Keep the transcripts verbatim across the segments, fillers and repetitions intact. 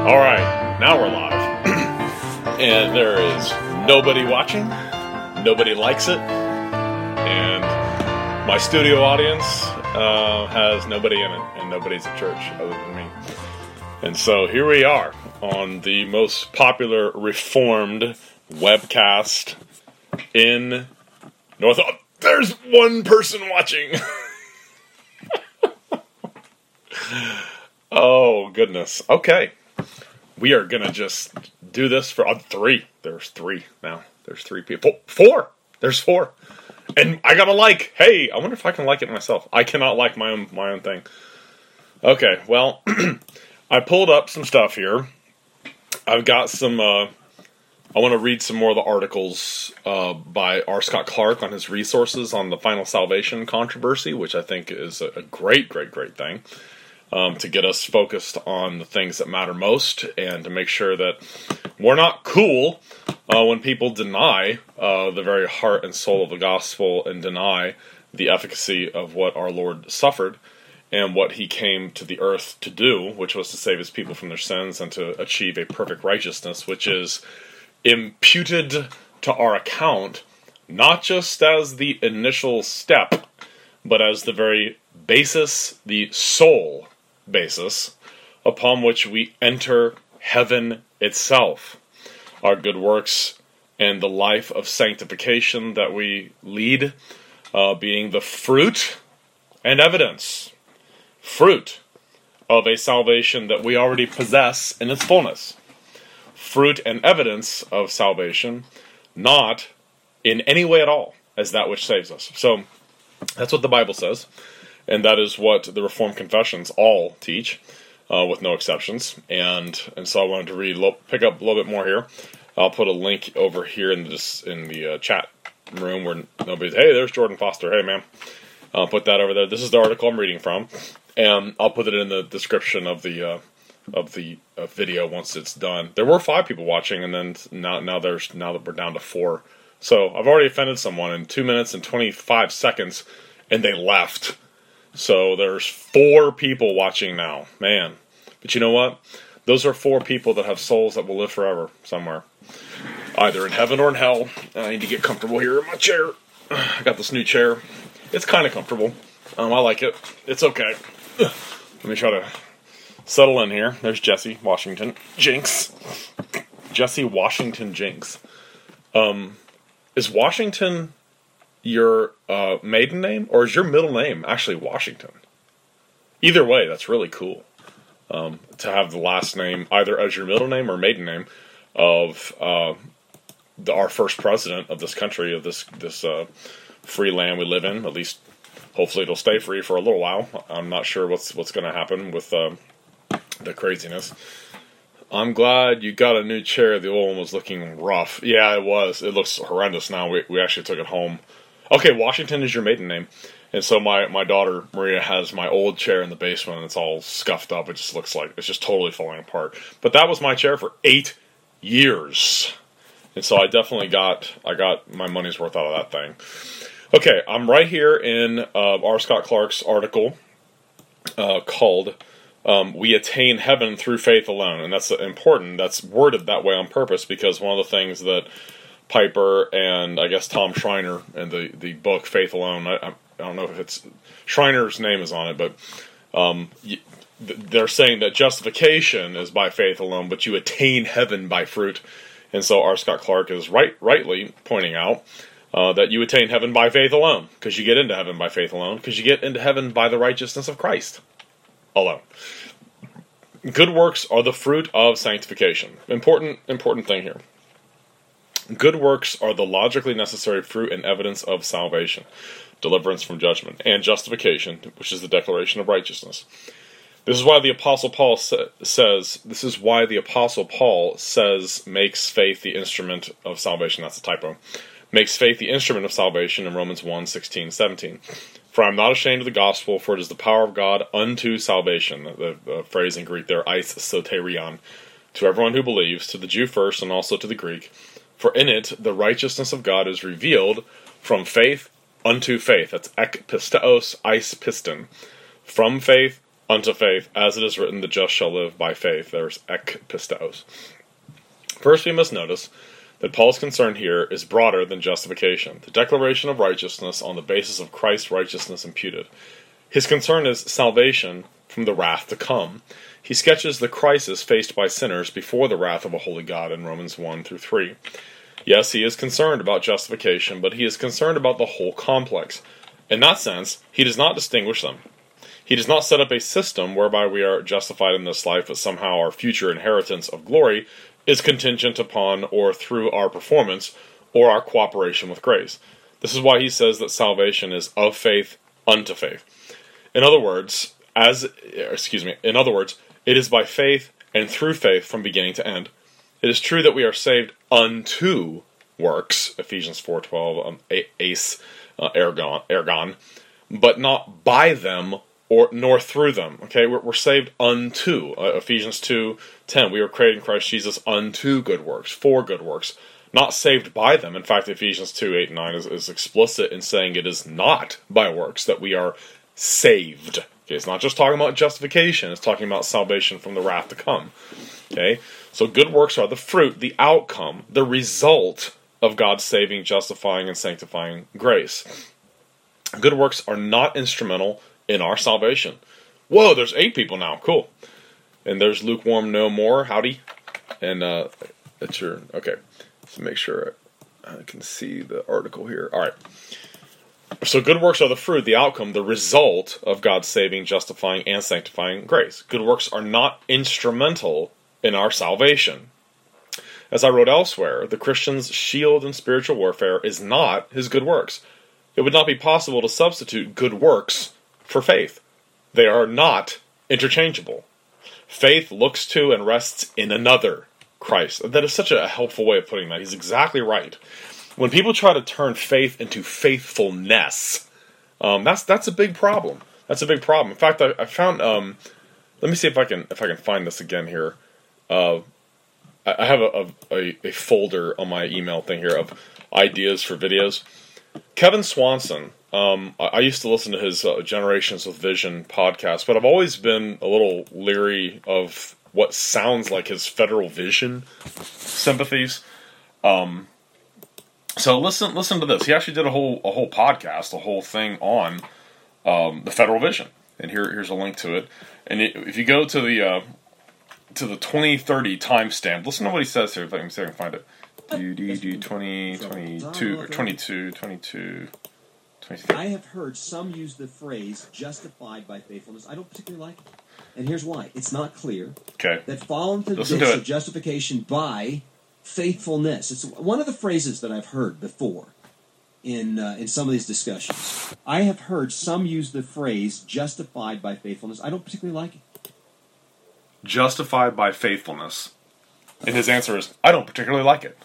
All right, now we're live. And there is nobody watching, nobody likes it, and my studio audience uh, has nobody in it, and nobody's at church other than me. And so here we are on the most popular Reformed webcast in North... Oh, there's one person watching! Oh, goodness. Okay. We are going to just do this for uh, three. There's three now. There's three people. Four. There's four. And I got to like. Hey, I wonder if I can like it myself. I cannot like my own my own thing. Okay, well, I pulled up some stuff here. I've got some, uh, I want to read some more of the articles uh, by R. Scott Clark on his resources on the final salvation controversy, which I think is a great, great, great thing. Um, to get us focused on the things that matter most, and to make sure that we're not cool uh, when people deny uh, the very heart and soul of the gospel and deny the efficacy of what our Lord suffered and what he came to the earth to do, which was to save his people from their sins and to achieve a perfect righteousness, which is imputed to our account, not just as the initial step, but as the very basis, the sole basis upon which we enter heaven itself. Our good works and the life of sanctification that we lead uh, being the fruit and evidence, fruit of a salvation that we already possess in its fullness. Fruit and evidence of salvation, not in any way at all as that which saves us. So that's what the Bible says. And that is what the Reformed confessions all teach, uh, with no exceptions. And and so I wanted to read, pick up a little bit more here. I'll put a link over here in this in the uh, chat room where nobody's. Hey, there's Jordan Foster. Hey, man. I'll put that over there. This is the article I'm reading from, and I'll put it in the description of the uh, of the uh, video once it's done. There were five people watching, and then now now there's now that we're down to four. So I've already offended someone in two minutes and twenty-five seconds, and they left. So there's four people watching now. Man. But you know what? Those are four people that have souls that will live forever somewhere. Either in heaven or in hell. I need to get comfortable here in my chair. I got this new chair. It's kind of comfortable. Um, I like it. It's okay. Let me try to settle in here. There's Jesse Washington Jinks. Jesse Washington Jinks. Um, is Washington your uh, maiden name, or is your middle name actually Washington? Either way, that's really cool. Um, to have the last name either as your middle name or maiden name of uh, the, our first president of this country, of this this uh, free land we live in. At least, hopefully, it'll stay free for a little while. I'm not sure what's what's going to happen with uh, the craziness. I'm glad you got a new chair. The old one was looking rough. Yeah, it was. It looks horrendous now. We we actually took it home. Okay, Washington is your maiden name. And so my, my daughter, Maria, has my old chair in the basement, and it's all scuffed up. It just looks like it's just totally falling apart. But that was my chair for eight years. And so I definitely got I got my money's worth out of that thing. Okay, I'm right here in uh, R. Scott Clark's article uh, called um, We Attain Heaven Through Faith Alone. And that's important. That's worded that way on purpose, because one of the things that Piper and I guess Tom Schreiner in the, the book Faith Alone, I, I don't know if it's Schreiner's name is on it, but um, they're saying that justification is by faith alone, but you attain heaven by fruit. And so R. Scott Clark is right, rightly pointing out uh, that you attain heaven by faith alone, because you get into heaven by faith alone, because you get into heaven by the righteousness of Christ alone. Good works are the fruit of sanctification. Important, important thing here. Good works are the logically necessary fruit and evidence of salvation, deliverance from judgment, and justification, which is the declaration of righteousness. This is why the Apostle Paul sa- says, this is why the Apostle Paul says, makes faith the instrument of salvation. That's a typo. Makes faith the instrument of salvation in Romans one, sixteen, seventeen. For I am not ashamed of the gospel, for it is the power of God unto salvation. The, the phrase in Greek there, eis soterion, to everyone who believes, to the Jew first and also to the Greek. For in it the righteousness of God is revealed from faith unto faith. That's ek pisteos, eis piston. From faith unto faith, as it is written, the just shall live by faith. There's ek pistos. First, we must notice that Paul's concern here is broader than justification, the declaration of righteousness on the basis of Christ's righteousness imputed. His concern is salvation from the wrath to come. He sketches the crisis faced by sinners before the wrath of a holy God in Romans one through three. Yes, he is concerned about justification, but he is concerned about the whole complex. In that sense, he does not distinguish them. He does not set up a system whereby we are justified in this life, but somehow our future inheritance of glory is contingent upon or through our performance or our cooperation with grace. This is why he says that salvation is of faith unto faith. In other words, as excuse me, in other words, it is by faith and through faith from beginning to end. It is true that we are saved unto works, Ephesians four twelve, um, ace, uh, ergon, ergon, but not by them or nor through them. Okay, we're, we're saved unto, uh, Ephesians two ten. We were created in Christ Jesus unto good works, for good works, not saved by them. In fact, Ephesians two eight and nine is, is explicit in saying it is not by works that we are saved. Okay, it's not just talking about justification, it's talking about salvation from the wrath to come. Okay, so good works are the fruit, the outcome, the result of God's saving, justifying, and sanctifying grace. Good works are not instrumental in our salvation. Whoa, there's eight people now. Cool. And there's lukewarm no more. Howdy. And uh, that's your... Okay. So make sure I can see the article here. All right. So good works are the fruit, the outcome, the result of God's saving, justifying, and sanctifying grace. Good works are not instrumental in our salvation. As I wrote elsewhere, the Christian's shield in spiritual warfare is not his good works. It would not be possible to substitute good works for faith. They are not interchangeable. Faith looks to and rests in another, Christ. That is such a helpful way of putting that. He's exactly right. When people try to turn faith into faithfulness, um, that's that's a big problem. That's a big problem. In fact, I, I found. Um, let me see if I can if I can find this again here. Uh, I, I have a, a a folder on my email thing here of ideas for videos. Kevin Swanson. Um, I, I used to listen to his uh, Generations with Vision podcast, but I've always been a little leery of what sounds like his Federal Vision sympathies. Um, so listen, listen to this. He actually did a whole a whole podcast, a whole thing on um, the Federal Vision, and here here's a link to it. And it, if you go to the uh, to the twenty thirty timestamp, listen to what he says here. If I can see if I can find it. Do do do twenty twenty-two or twenty-two twenty-two. I have heard some use the phrase justified by faithfulness. I don't particularly like it. And here's why. It's not clear okay. that following the Listen ditch to of justification by faithfulness. It's one of the phrases that I've heard before in uh, in some of these discussions. I have heard some use the phrase justified by faithfulness. I don't particularly like it. Justified by faithfulness. And his answer is, I don't particularly like it.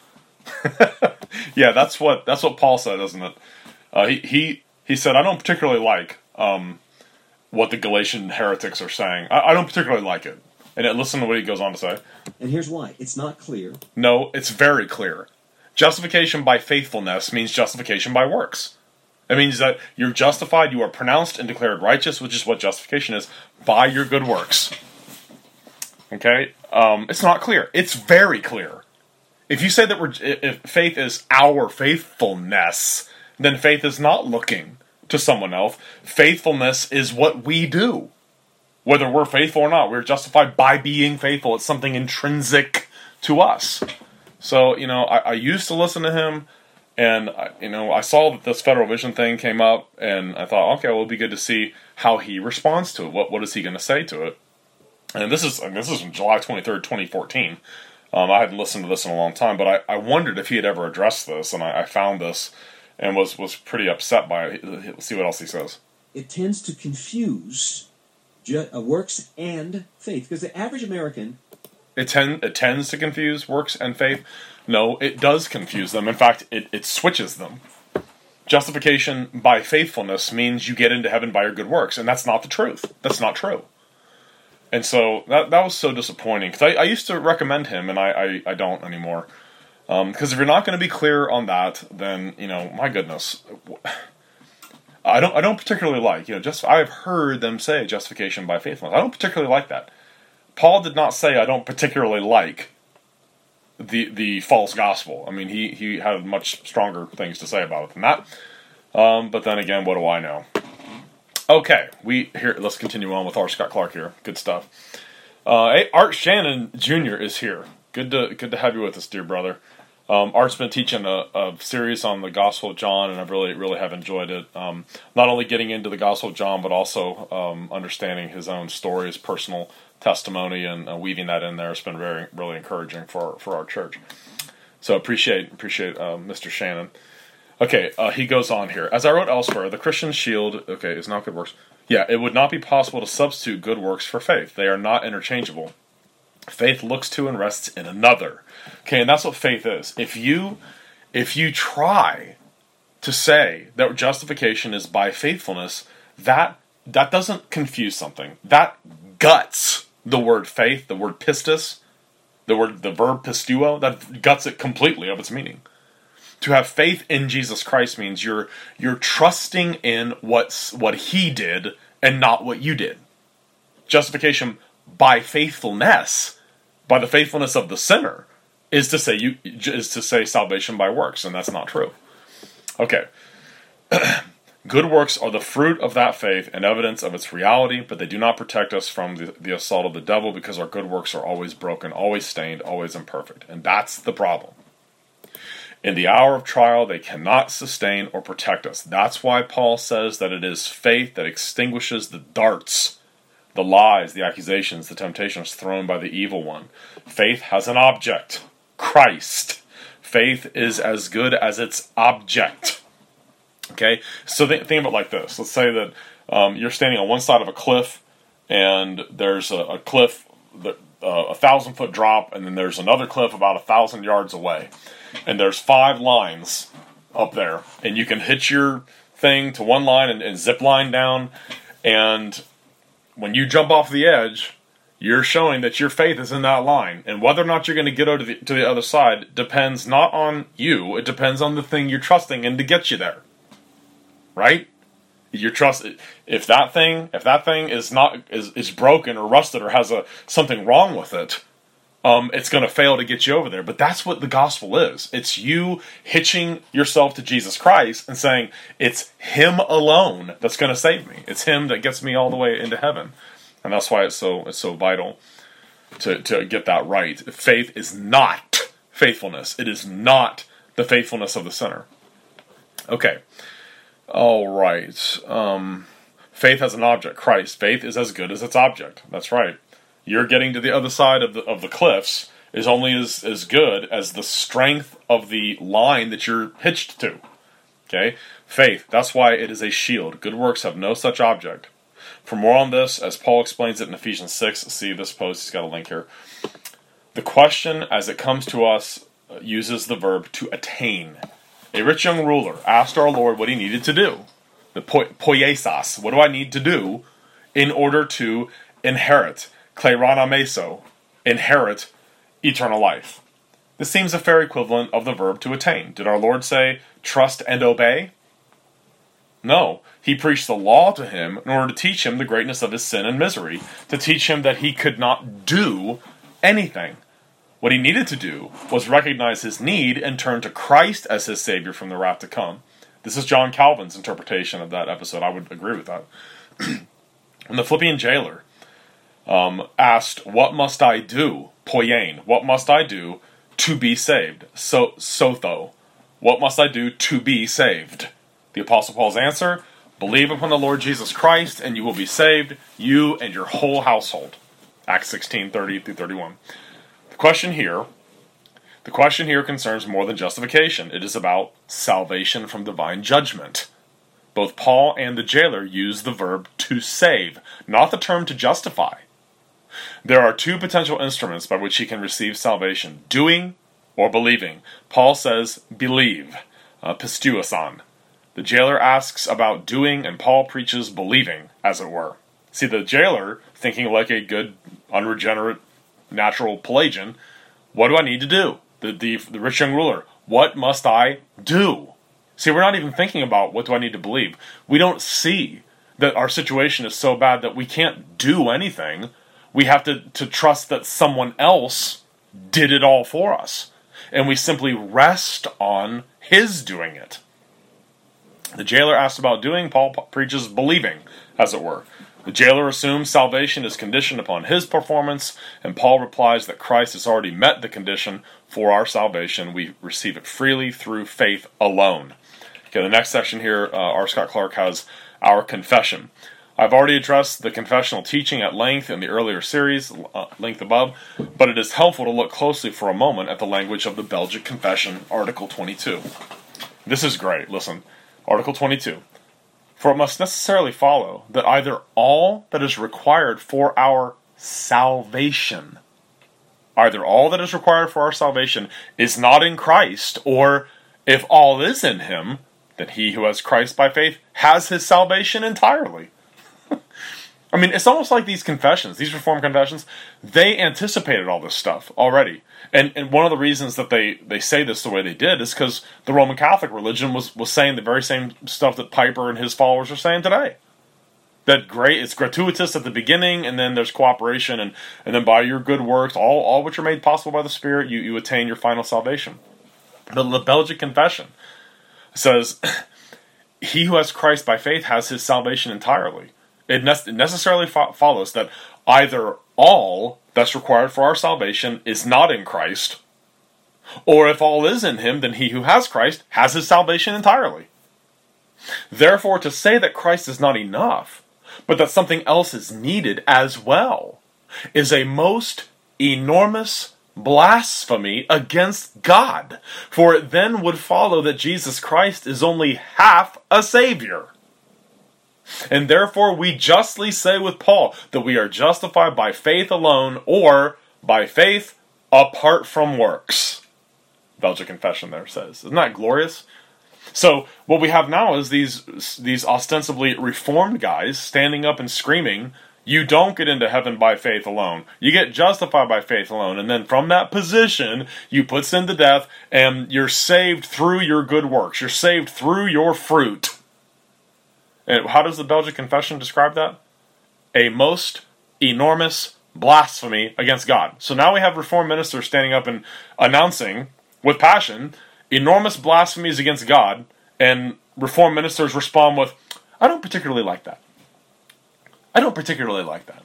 Yeah, that's what that's what Paul said, isn't it? Uh, he, he he said, I don't particularly like um, what the Galatian heretics are saying. I, I don't particularly like it. And it, listen to what he goes on to say. And here's why. It's not clear. No, it's very clear. Justification by faithfulness means justification by works. It means that you're justified, you are pronounced and declared righteous, which is what justification is, by your good works. Okay? Um, it's not clear. It's very clear. If you say that we're, if faith is our faithfulness, then faith is not looking to someone else. Faithfulness is what we do. Whether we're faithful or not, we're justified by being faithful. It's something intrinsic to us. So, you know, I, I used to listen to him, and, I, you know, I saw that this Federal Vision thing came up, and I thought, okay, well, it'll be good to see how he responds to it. What What is he going to say to it? And this is and this is from July twenty-third, twenty fourteen. Um, I hadn't listened to this in a long time, but I, I wondered if he had ever addressed this, and I, I found this and was, was pretty upset by it. Let's see what else he says. It tends to confuse ju- uh, works and faith, because the average American... It, ten, it tends to confuse works and faith. No, it does confuse them. In fact, it, it switches them. Justification by faithfulness means you get into heaven by your good works, and that's not the truth. That's not true. And so that that was so disappointing, because I, I used to recommend him, and I, I, I don't anymore. Because um, if you're not going to be clear on that, then, you know, my goodness. I don't I don't particularly like, you know, just I've heard them say justification by faithfulness. I don't particularly like that. Paul did not say I don't particularly like the the false gospel. I mean, he, he had much stronger things to say about it than that. Um, but then again, what do I know? Okay, we here. Let's continue on with R. Scott Clark here. Good stuff. Uh, hey, Art Shannon Junior is here. Good to good to have you with us, dear brother. Um, Art's been teaching a, a series on the Gospel of John, and I've really, really have enjoyed it. Um, not only getting into the Gospel of John, but also um, understanding his own story, his personal testimony, and uh, weaving that in there. It's been very, really encouraging for for our church. So appreciate appreciate uh, Mister Shannon. Okay, uh, he goes on here. As I wrote elsewhere, the Christian shield, okay, is not good works. Yeah, it would not be possible to substitute good works for faith. They are not interchangeable. Faith looks to and rests in another. Okay, and that's what faith is. If you, if you try to say that justification is by faithfulness, that that doesn't confuse something. That guts the word faith, the word pistis, the word the verb pistuo. That guts it completely of its meaning. To have faith in Jesus Christ means you're you're trusting in what's what He did and not what you did. Justification by faithfulness, by the faithfulness of the sinner, is to say you is to say salvation by works, and that's not true. Okay. Good works are the fruit of that faith and evidence of its reality, but they do not protect us from the, the assault of the devil, because our good works are always broken, always stained, always imperfect. And that's the problem. In the hour of trial, they cannot sustain or protect us. That's why Paul says that it is faith that extinguishes the darts, the lies, the accusations, the temptations thrown by the evil one. Faith has an object, Christ. Faith is as good as its object. Okay? So th- think of it like this. Let's say that um, you're standing on one side of a cliff, and there's a, a cliff, that, uh, a thousand foot drop, and then there's another cliff about a thousand yards away. And there's five lines up there, and you can hitch your thing to one line and, and zip line down, and when you jump off the edge, you're showing that your faith is in that line. And whether or not you're going to get over to the, to the other side depends not on you, it depends on the thing you're trusting in to get you there. Right? Your trust, if that thing, if that thing is not is, is broken or rusted or has a something wrong with it, Um, it's going to fail to get you over there. But that's what the gospel is. It's you hitching yourself to Jesus Christ and saying, it's Him alone that's going to save me. It's Him that gets me all the way into heaven. And that's why it's so it's so vital to, to get that right. Faith is not faithfulness. It is not the faithfulness of the sinner. Okay. All right. Um, faith has an object, Christ. Faith is as good as its object. That's right. You're getting to the other side of the of the cliffs is only as, as good as the strength of the line that you're hitched to. Okay? Faith, that's why it is a shield. Good works have no such object. For more on this, as Paul explains it in Ephesians six, see this post, he's got a link here. The question, as it comes to us, uses the verb to attain. A rich young ruler asked our Lord what he needed to do. The po- poiesas, what do I need to do in order to inherit? Klerana meso, inherit eternal life. This seems a fair equivalent of the verb to attain. Did our Lord say, trust and obey? No. He preached the law to him in order to teach him the greatness of his sin and misery, to teach him that he could not do anything. What he needed to do was recognize his need and turn to Christ as his Savior from the wrath to come. This is John Calvin's interpretation of that episode. I would agree with that. When the Philippian jailer Um, asked, what must I do? Poien, what must I do to be saved? So, sotho, what must I do to be saved? The Apostle Paul's answer, believe upon the Lord Jesus Christ and you will be saved, you and your whole household. Acts sixteen, thirty through thirty-one. The question here, the question here concerns more than justification. It is about salvation from divine judgment. Both Paul and the jailer use the verb to save, not the term to justify. There are two potential instruments by which he can receive salvation, doing or believing. Paul says, believe, uh, pistuosan. The jailer asks about doing, and Paul preaches believing, as it were. See, the jailer, thinking like a good, unregenerate, natural Pelagian, what do I need to do? The, the, the rich young ruler, what must I do? See, we're not even thinking about what do I need to believe. We don't see that our situation is so bad that we can't do anything. We have to, to trust that someone else did it all for us. And we simply rest on his doing it. The jailer asked about doing, Paul preaches believing, as it were. The jailer assumes salvation is conditioned upon his performance, and Paul replies that Christ has already met the condition for our salvation. We receive it freely through faith alone. Okay, the next section here, uh, R. Scott Clark has our confession. I've already addressed the confessional teaching at length in the earlier series, uh, length above, but it is helpful to look closely for a moment at the language of the Belgic Confession, Article twenty-two. This is great. Listen, Article twenty-two. For it must necessarily follow that either all that is required for our salvation, either all that is required for our salvation is not in Christ, or if all is in him, then he who has Christ by faith has his salvation entirely. I mean, it's almost like these confessions, these Reformed confessions, they anticipated all this stuff already. And and one of the reasons that they, they say this the way they did is because the Roman Catholic religion was, was saying the very same stuff that Piper and his followers are saying today. That great, it's gratuitous at the beginning, and then there's cooperation, and, and then by your good works, all, all which are made possible by the Spirit, you, you attain your final salvation. The, the Belgic Confession says, he who has Christ by faith has his salvation entirely. It necessarily fo- follows that either all that's required for our salvation is not in Christ, or if all is in him, then he who has Christ has his salvation entirely. Therefore, to say that Christ is not enough, but that something else is needed as well, is a most enormous blasphemy against God, for it then would follow that Jesus Christ is only half a Savior. And therefore we justly say with Paul that we are justified by faith alone, or by faith apart from works. Belgic Confession there says. Isn't that glorious? So what we have now is these these ostensibly reformed guys standing up and screaming, you don't get into heaven by faith alone. You get justified by faith alone. And then from that position, you put sin to death, and you're saved through your good works. You're saved through your fruit. And how does the Belgic Confession describe that? A most enormous blasphemy against God. So now we have Reformed ministers standing up and announcing, with passion, enormous blasphemies against God, and Reformed ministers respond with, I don't particularly like that. I don't particularly like that.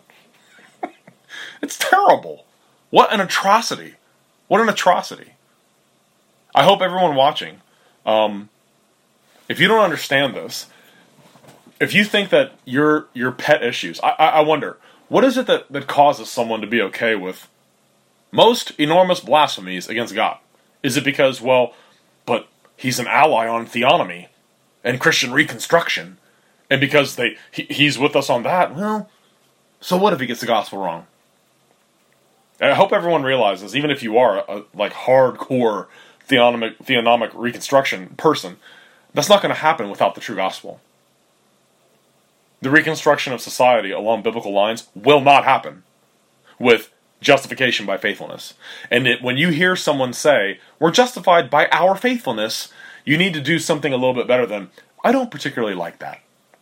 It's terrible. What an atrocity. What an atrocity. I hope everyone watching, um, if you don't understand this, if you think that your your pet issues, I, I, I wonder, what is it that, that causes someone to be okay with most enormous blasphemies against God? Is it because, well, but he's an ally on theonomy and Christian reconstruction, and because they he, he's with us on that, well, so what if he gets the gospel wrong? And I hope everyone realizes, even if you are a, a like hardcore theonomic, theonomic reconstruction person, that's not going to happen without the true gospel. The reconstruction of society along biblical lines will not happen with justification by faithfulness. And it, when you hear someone say, we're justified by our faithfulness, you need to do something a little bit better than, I don't particularly like that.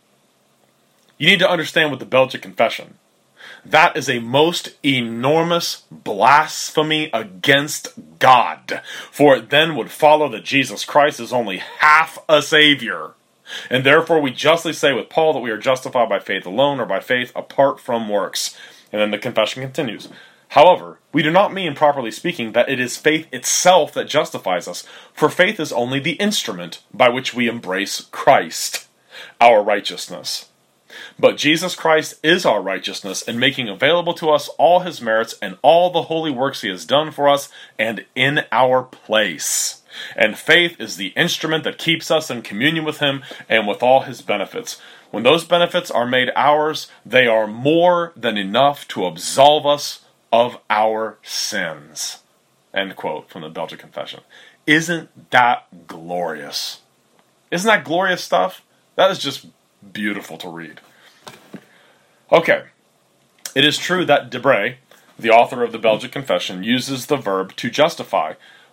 You need to understand with the Belgic Confession, that is a most enormous blasphemy against God. For it then would follow that Jesus Christ is only half a Savior. And therefore we justly say with Paul that we are justified by faith alone, or by faith apart from works. And then the confession continues. However, we do not mean, properly speaking, that it is faith itself that justifies us, for faith is only the instrument by which we embrace Christ, our righteousness. But Jesus Christ is our righteousness, in making available to us all his merits and all the holy works he has done for us and in our place. And faith is the instrument that keeps us in communion with him and with all his benefits. When those benefits are made ours, they are more than enough to absolve us of our sins. End quote from the Belgic Confession. Isn't that glorious? Isn't that glorious stuff? That is just beautiful to read. Okay. It is true that Debré, the author of the Belgic Confession, uses the verb to justify,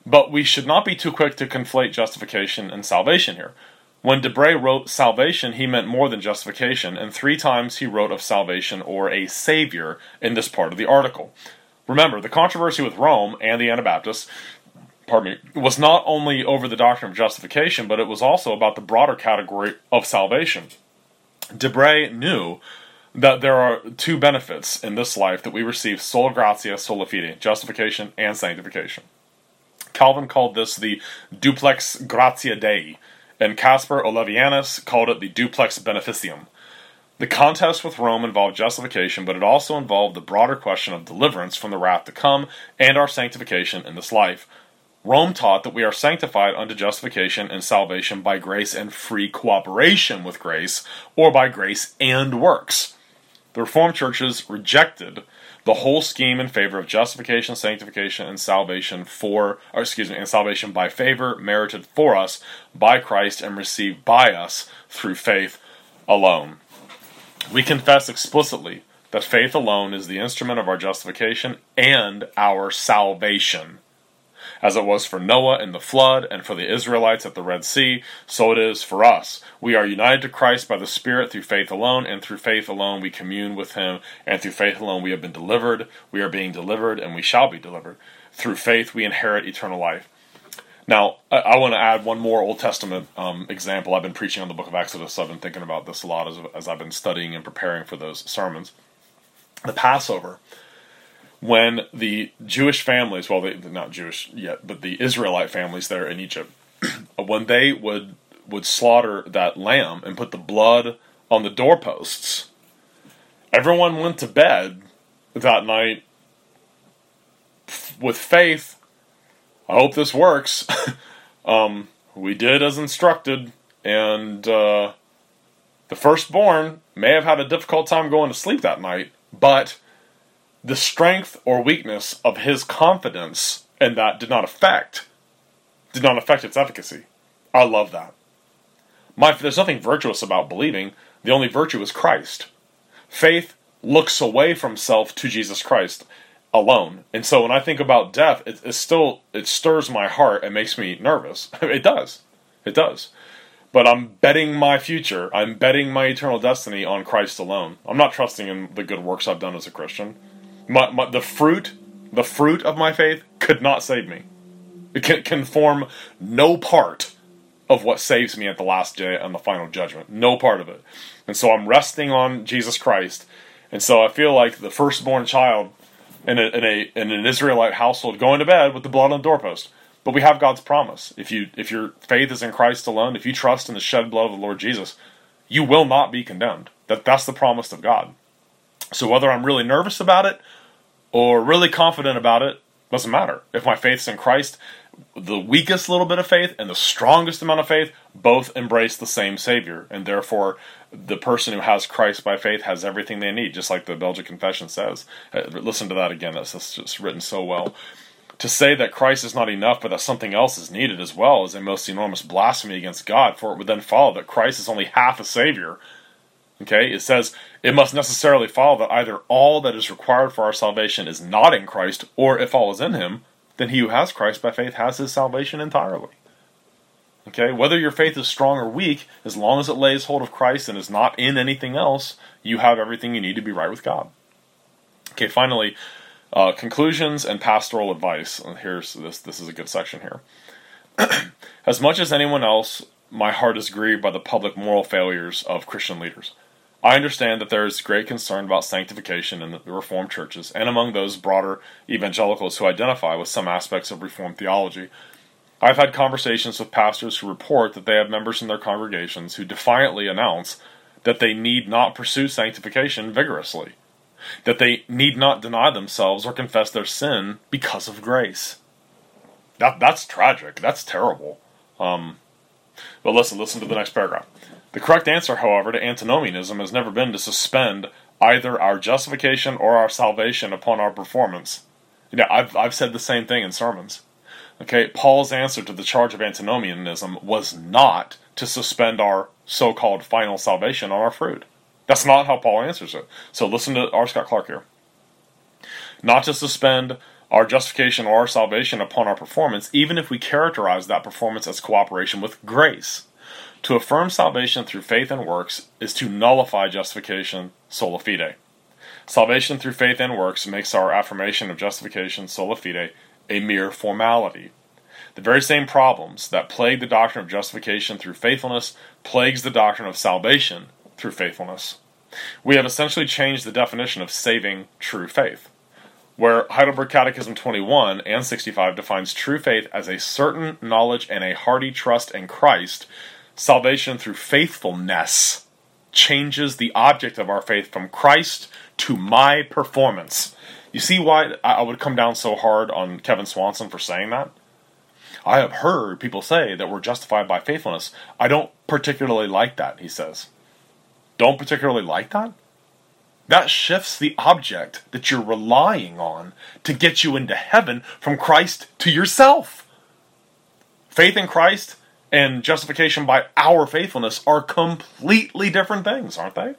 But we should not be too quick to conflate justification and salvation here. When Debray wrote salvation, he meant more than justification, and three times he wrote of salvation or a savior in this part of the article. Remember, the controversy with Rome and the Anabaptists, pardon me, was not only over the doctrine of justification, but it was also about the broader category of salvation. Debray knew that there are two benefits in this life that we receive: sola gratia, sola fide, justification and sanctification. Calvin called this the duplex gratia Dei, and Caspar Olevianus called it the duplex beneficium. The contest with Rome involved justification, but it also involved the broader question of deliverance from the wrath to come and our sanctification in this life. Rome taught that we are sanctified unto justification and salvation by grace and free cooperation with grace, or by grace and works. The Reformed churches rejected the whole scheme in favor of justification, sanctification, and salvation for, or excuse me, and salvation by favor, merited for us by Christ and received by us through faith alone. We confess explicitly that faith alone is the instrument of our justification and our salvation. As it was for Noah in the flood and for the Israelites at the Red Sea, so it is for us. We are united to Christ by the Spirit through faith alone, and through faith alone we commune with Him, and through faith alone we have been delivered, we are being delivered, and we shall be delivered. Through faith we inherit eternal life. Now, I, I want to add one more Old Testament um, example. I've been preaching on the book of Exodus, so I've been thinking about this a lot as, as I've been studying and preparing for those sermons. The Passover. When the Jewish families, well, they, they're not Jewish yet, but the Israelite families there in Egypt, when they would would slaughter that lamb and put the blood on the doorposts, everyone went to bed that night with faith. I hope this works. um, we did as instructed, and uh, the firstborn may have had a difficult time going to sleep that night, but the strength or weakness of his confidence in that did not affect, did not affect its efficacy. I love that. My, there's nothing virtuous about believing. The only virtue is Christ. Faith looks away from self to Jesus Christ alone. And so when I think about death, it, it still, it stirs my heart and makes me nervous. It does. It does. But I'm betting my future, I'm betting my eternal destiny on Christ alone. I'm not trusting in the good works I've done as a Christian. My, my, the fruit, the fruit of my faith could not save me. It can, can form no part of what saves me at the last day and the final judgment. No part of it. And so I'm resting on Jesus Christ. And so I feel like the firstborn child in, a, in, a, in an Israelite household going to bed with the blood on the doorpost. But we have God's promise. If you if your faith is in Christ alone, if you trust in the shed blood of the Lord Jesus, you will not be condemned. That That's the promise of God. So whether I'm really nervous about it or really confident about it, doesn't matter. If my faith's in Christ, the weakest little bit of faith and the strongest amount of faith both embrace the same Savior. And therefore, the person who has Christ by faith has everything they need, just like the Belgic Confession says. Uh, listen to that again. That's just written so well. To say that Christ is not enough, but that something else is needed as well, is a most enormous blasphemy against God, for it would then follow that Christ is only half a Savior. Okay, it says it must necessarily follow that either all that is required for our salvation is not in Christ, or if all is in Him, then he who has Christ by faith has his salvation entirely. Okay, whether your faith is strong or weak, as long as it lays hold of Christ and is not in anything else, you have everything you need to be right with God. Okay, finally, uh, conclusions and pastoral advice. And here's this. This is a good section here. As much as anyone else, my heart is grieved by the public moral failures of Christian leaders. I understand that there is great concern about sanctification in the Reformed churches and among those broader evangelicals who identify with some aspects of Reformed theology. I've had conversations with pastors who report that they have members in their congregations who defiantly announce that they need not pursue sanctification vigorously, that they need not deny themselves or confess their sin because of grace. That That's tragic. That's terrible. Um, but listen, listen to the next paragraph. The correct answer, however, to antinomianism has never been to suspend either our justification or our salvation upon our performance. Yeah, I've I've said the same thing in sermons. Okay, Paul's answer to the charge of antinomianism was not to suspend our so-called final salvation on our fruit. That's not how Paul answers it. So listen to R. Scott Clark here. Not to suspend our justification or our salvation upon our performance, even if we characterize that performance as cooperation with grace. To affirm salvation through faith and works is to nullify justification sola fide. Salvation through faith and works makes our affirmation of justification sola fide a mere formality. The very same problems that plague the doctrine of justification through faithfulness plagues the doctrine of salvation through faithfulness. We have essentially changed the definition of saving true faith. Where Heidelberg Catechism twenty-one and sixty-five defines true faith as a certain knowledge and a hearty trust in Christ, salvation through faithfulness changes the object of our faith from Christ to my performance. You see why I would come down so hard on Kevin Swanson for saying that? I have heard people say that we're justified by faithfulness. I don't particularly like that, he says. Don't particularly like that? That shifts the object that you're relying on to get you into heaven from Christ to yourself. Faith in Christ and justification by our faithfulness are completely different things, aren't they?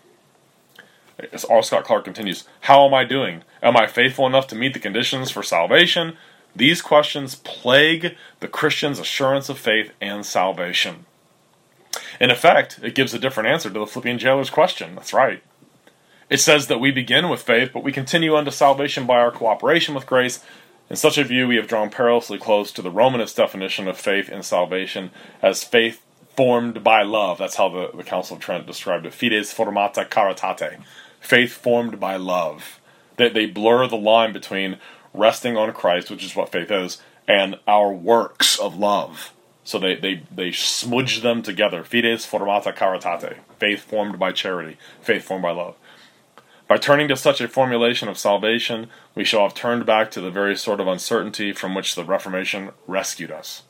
As R. Scott Clark continues, how am I doing? Am I faithful enough to meet the conditions for salvation? These questions plague the Christian's assurance of faith and salvation. In effect, it gives a different answer to the Philippian jailer's question. That's right. It says that we begin with faith, but we continue unto salvation by our cooperation with grace. In such a view, we have drawn perilously close to the Romanist definition of faith and salvation as faith formed by love. That's how the, the Council of Trent described it. Fides formata caritate. Faith formed by love. They, they blur the line between resting on Christ, which is what faith is, and our works of love. So they, they, they smudge them together. Fides formata caritate. Faith formed by charity. Faith formed by love. By turning to such a formulation of salvation, we shall have turned back to the very sort of uncertainty from which the Reformation rescued us.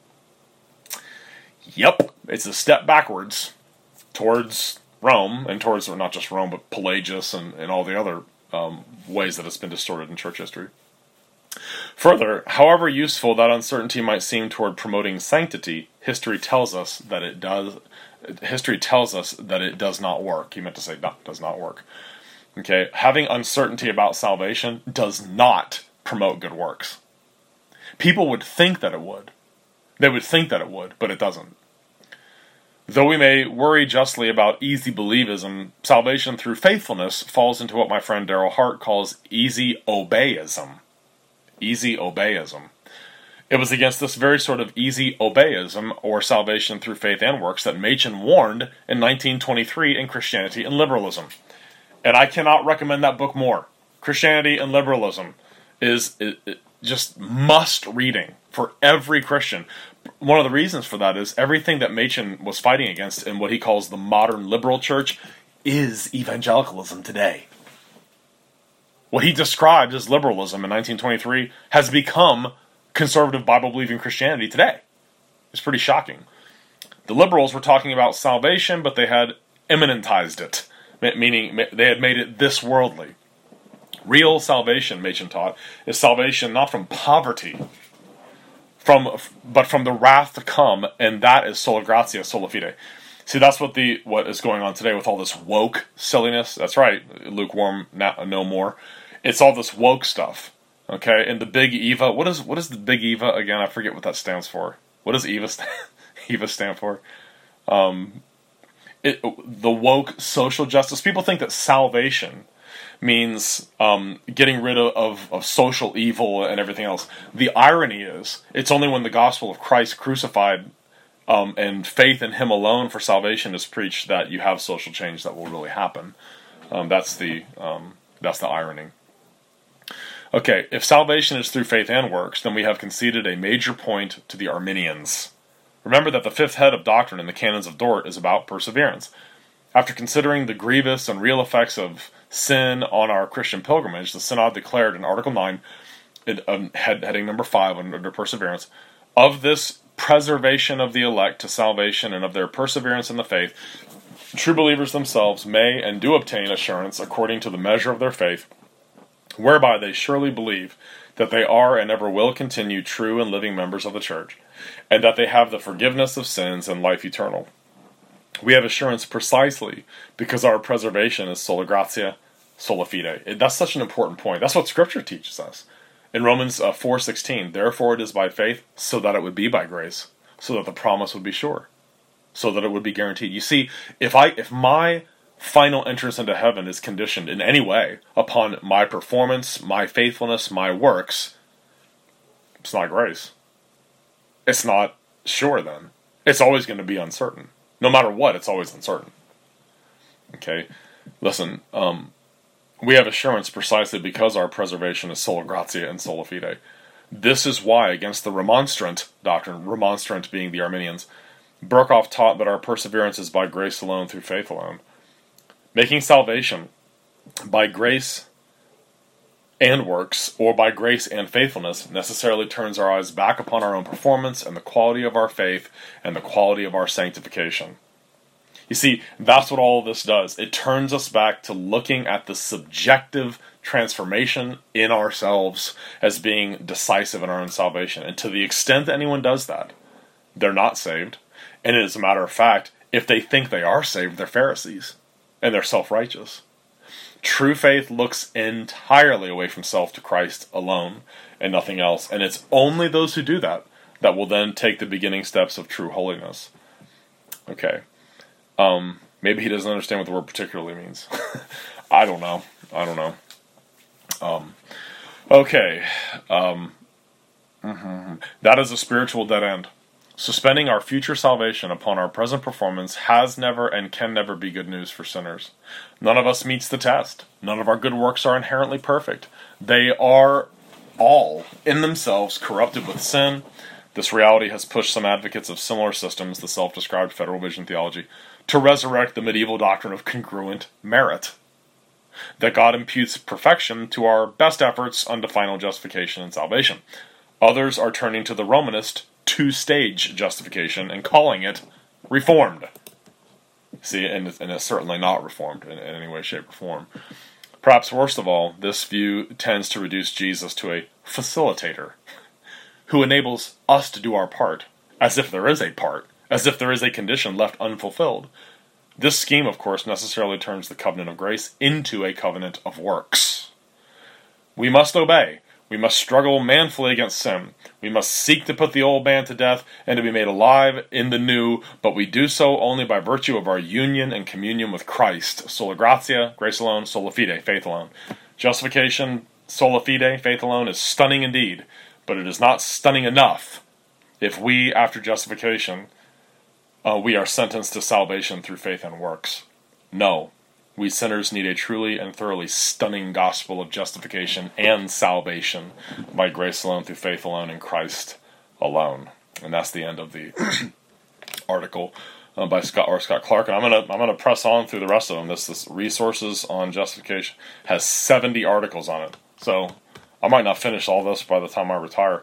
Yep, it's a step backwards towards Rome, and towards, or not just Rome, but Pelagius and, and all the other um, ways that it's been distorted in church history. Further, however useful that uncertainty might seem toward promoting sanctity, history tells us that it does. History tells us that it does not work. He meant to say not, does not work. Okay, having uncertainty about salvation does not promote good works. People would think that it would. They would think that it would, but it doesn't. Though we may worry justly about easy believism, salvation through faithfulness falls into what my friend Darrell Hart calls easy obeyism. Easy obeyism. It was against this very sort of easy obeyism, or salvation through faith and works, that Machen warned in nineteen twenty-three in Christianity and Liberalism. And I cannot recommend that book more. Christianity and Liberalism is it, it just must reading for every Christian. One of the reasons for that is everything that Machen was fighting against in what he calls the modern liberal church is evangelicalism today. What he described as liberalism in nineteen twenty-three has become conservative Bible-believing Christianity today. It's pretty shocking. The liberals were talking about salvation, but they had immanentized it. Meaning they had made it this worldly. Real salvation, Machen taught, is salvation not from poverty, from but from the wrath to come, and that is sola gratia, sola fide. See, that's what the what is going on today with all this woke silliness. That's right, lukewarm, no more. It's all this woke stuff, okay? And the big Eva, what is what is the big Eva again? I forget what that stands for. What does Eva stand, Eva stand for? Um... It, the woke social justice. People think that salvation means um, getting rid of, of, of social evil and everything else. The irony is, it's only when the gospel of Christ crucified um, and faith in Him alone for salvation is preached that you have social change that will really happen. Um, that's the um, that's the irony. Okay, if salvation is through faith and works, then we have conceded a major point to the Arminians. Remember that the fifth head of doctrine in the Canons of Dort is about perseverance. After considering the grievous and real effects of sin on our Christian pilgrimage, the Synod declared in Article nine, in, um, head, heading number five under, under perseverance, of this preservation of the elect to salvation and of their perseverance in the faith, true believers themselves may and do obtain assurance according to the measure of their faith, whereby they surely believe that they are and ever will continue true and living members of the Church, and that they have the forgiveness of sins and life eternal. We have assurance precisely because our preservation is sola gratia, sola fide. That's such an important point. That's what Scripture teaches us. In Romans uh, four sixteen, therefore it is by faith, so that it would be by grace, so that the promise would be sure, so that it would be guaranteed. You see, if I if my final entrance into heaven is conditioned in any way upon my performance, my faithfulness, my works, it's not grace. It's not sure then. It's always going to be uncertain. No matter what, it's always uncertain. Okay? Listen, um, we have assurance precisely because our preservation is sola gratia and sola fide. This is why, against the remonstrant doctrine, remonstrant being the Arminians, Berkhoff taught that our perseverance is by grace alone through faith alone. Making salvation by grace and works, or by grace and faithfulness, necessarily turns our eyes back upon our own performance and the quality of our faith and the quality of our sanctification. You see, that's what all of this does. It turns us back to looking at the subjective transformation in ourselves as being decisive in our own salvation. And to the extent that anyone does that, they're not saved. And as a matter of fact, if they think they are saved, they're Pharisees. And they're self-righteous. True faith looks entirely away from self to Christ alone and nothing else. And it's only those who do that that will then take the beginning steps of true holiness. Okay. Um, maybe he doesn't understand what the word particularly means. I don't know. I don't know. Um, okay. Um, mm-hmm. That is a spiritual dead end. Suspending our future salvation upon our present performance has never and can never be good news for sinners. None of us meets the test. None of our good works are inherently perfect. They are all, in themselves, corrupted with sin. This reality has pushed some advocates of similar systems, the self-described Federal Vision theology, to resurrect the medieval doctrine of congruent merit. That God imputes perfection to our best efforts unto final justification and salvation. Others are turning to the Romanist two-stage justification and calling it reformed. See, and it's, and it's certainly not reformed in, in any way, shape, or form. Perhaps worst of all, this view tends to reduce Jesus to a facilitator who enables us to do our part, as if there is a part, as if there is a condition left unfulfilled. This scheme, of course, necessarily turns the covenant of grace into a covenant of works. We must obey. We must struggle manfully against sin. We must seek to put the old man to death and to be made alive in the new, but we do so only by virtue of our union and communion with Christ. Sola gratia, grace alone, sola fide, faith alone. Justification, sola fide, faith alone, is stunning indeed, but it is not stunning enough if we, after justification, uh, we are sentenced to salvation through faith and works. No. We sinners need a truly and thoroughly stunning gospel of justification and salvation by grace alone, through faith alone, in Christ alone. And that's the end of the article uh, by Scott R. Scott Clark. And I'm gonna I'm gonna press on through the rest of them. This this resources on justification has seventy articles on it, so I might not finish all this by the time I retire.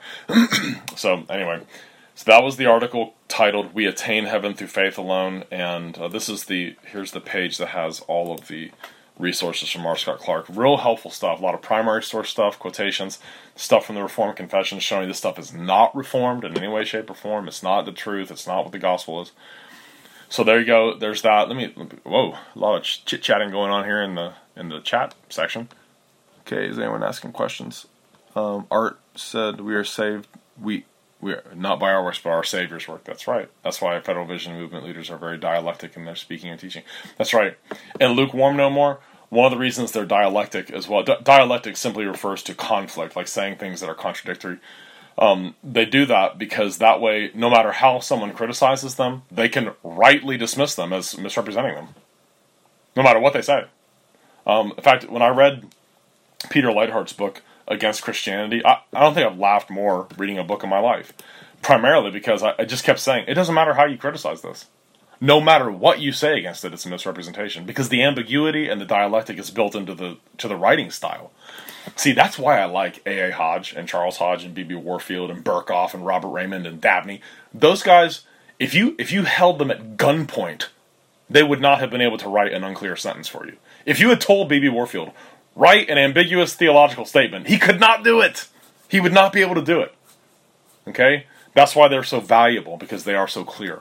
So anyway. So that was the article titled "We Attain Heaven Through Faith Alone," and uh, this is the here's the page that has all of the resources from R. Scott Clark. Real helpful stuff. A lot of primary source stuff, quotations, stuff from the Reformed Confession showing this stuff is not reformed in any way, shape, or form. It's not the truth. It's not what the gospel is. So there you go. There's that. Let me. Let me whoa, a lot of chit chatting going on here in the in the chat section. Okay, is anyone asking questions? Um, Art said we are saved. We. We are not by our works, but our Savior's work. That's right. That's why Federal Vision movement leaders are very dialectic in their speaking and teaching. That's right. And lukewarm no more, one of the reasons they're dialectic as well, di- dialectic simply refers to conflict, like saying things that are contradictory. Um, they do that because that way, no matter how someone criticizes them, they can rightly dismiss them as misrepresenting them, no matter what they say. Um, in fact, when I read Peter Leithart's book, Against Christianity, I, I don't think I've laughed more reading a book in my life. Primarily because I, I just kept saying, it doesn't matter how you criticize this. No matter what you say against it, it's a misrepresentation. Because the ambiguity and the dialectic is built into the to the writing style. See, that's why I like A A. Hodge and Charles Hodge and B B. Warfield and Berkhoff and Robert Raymond and Dabney. Those guys, if you if you held them at gunpoint, they would not have been able to write an unclear sentence for you. If you had told B B. Warfield, write an ambiguous theological statement, he could not do it. He would not be able to do it. Okay? That's why they're so valuable, because they are so clear.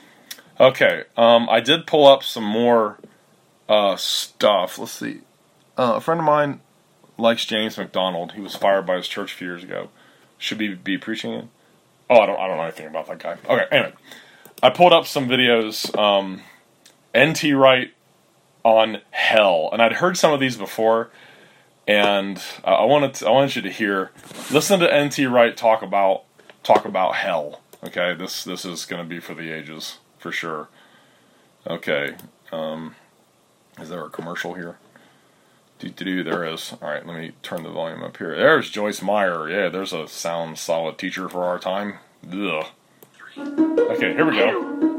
Okay, um, I did pull up some more uh, stuff. Let's see. Uh, a friend of mine likes James McDonald? He was fired by his church a few years ago. Should he be preaching it? Oh, I don't, I don't know anything about that guy. Okay, anyway. I pulled up some videos, um, N T Wright on hell. And I'd heard some of these before, and uh, I wanted to, I wanted you to hear, listen to N T Wright talk about, talk about hell. Okay, this, this is going to be for the ages, for sure. Okay, um, is there a commercial here? Do-do-do, there is. Alright, let me turn the volume up here. There's Joyce Meyer. Yeah, there's a sound solid teacher for our time. Ugh. Okay, here we go.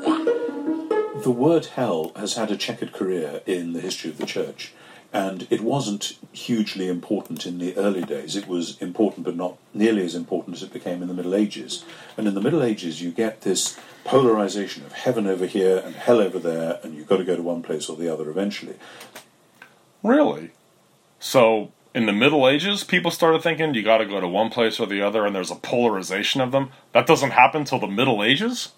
The word hell has had a checkered career in the history of the church, and it wasn't hugely important in the early days. It was important, but not nearly as important as it became in the Middle Ages. And in the Middle Ages, you get this polarization of heaven over here and hell over there, and you've got to go to one place or the other eventually. Really? So, in the Middle Ages, people started thinking you got to go to one place or the other, and there's a polarization of them? That doesn't happen till the Middle Ages?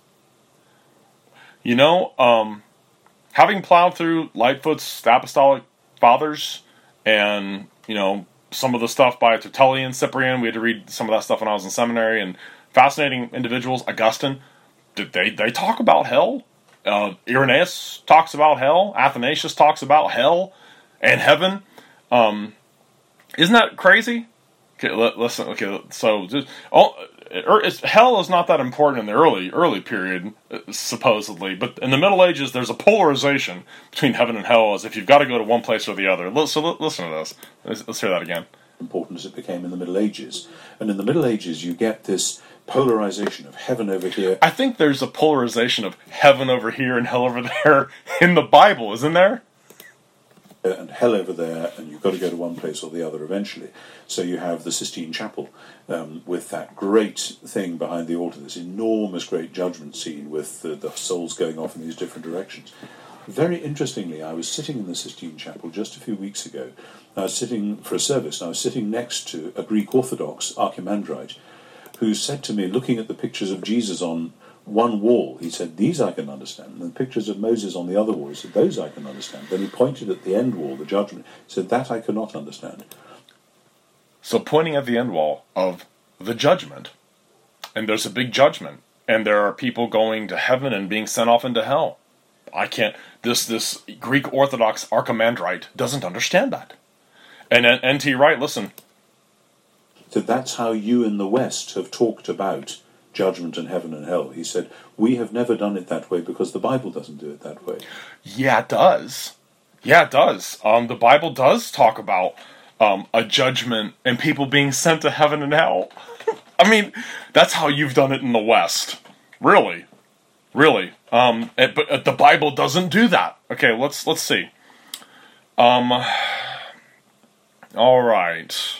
You know, um, having plowed through Lightfoot's Apostolic Fathers and, you know, some of the stuff by Tertullian, Cyprian, we had to read some of that stuff when I was in seminary, and fascinating individuals, Augustine, did they, they talk about hell? Uh, Irenaeus talks about hell. Athanasius talks about hell and heaven. Um, isn't that crazy? Okay, let, listen. Okay, so just, oh, it's, hell is not that important in the early early period, supposedly, but in the Middle Ages, there's a polarization between heaven and hell, as if you've got to go to one place or the other. So listen to this. Let's, let's hear that again. Important as it became in the Middle Ages, and in the Middle Ages, you get this polarization of heaven over here. I think there's a polarization of heaven over here and hell over there in the Bible, isn't there? And hell over there, and you've got to go to one place or the other eventually. So you have the Sistine Chapel um, with that great thing behind the altar, this enormous great judgment scene with the, the souls going off in these different directions. Very interestingly, I was sitting in the Sistine Chapel just a few weeks ago. I was sitting for a service, and I was sitting next to a Greek Orthodox archimandrite who said to me, looking at the pictures of Jesus on one wall, he said, these I can understand. And the pictures of Moses on the other wall, he said, those I can understand. Then he pointed at the end wall, the judgment, he said, that I cannot understand. So pointing at the end wall of the judgment, and there's a big judgment, and there are people going to heaven and being sent off into hell. I can't, this this Greek Orthodox archimandrite doesn't understand that. And N T Wright, listen. So that's how you in the West have talked about judgment and heaven and hell. He said, we have never done it that way because the Bible doesn't do it that way. Yeah, it does. Yeah, it does. Um, the Bible does talk about um, a judgment and people being sent to heaven and hell. I mean, that's how you've done it in the West. Really. Really. Um, it, but uh, the Bible doesn't do that. Okay, let's let's see. Um, all right.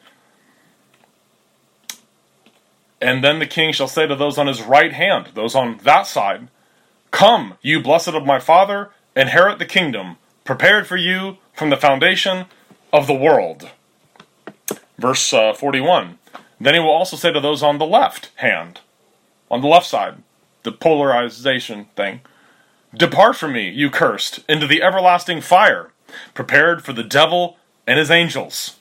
And then the king shall say to those on his right hand, those on that side, come, you blessed of my Father, inherit the kingdom, prepared for you from the foundation of the world. Verse uh, forty-one. Then he will also say to those on the left hand, on the left side, the polarization thing, depart from me, you cursed, into the everlasting fire, prepared for the devil and his angels.